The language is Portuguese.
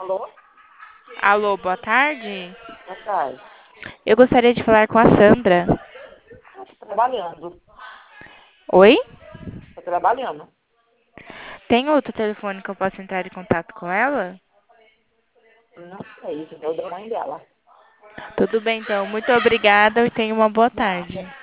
Alô? Alô, boa tarde. Boa tarde. Eu gostaria de falar com a Sandra. Tô trabalhando. Oi? Tô trabalhando. Tem outro telefone que eu possa entrar em contato com ela? Não sei, isso é o da mãe dela. Tudo bem, então. Muito obrigada e tenha uma boa Nada. tarde.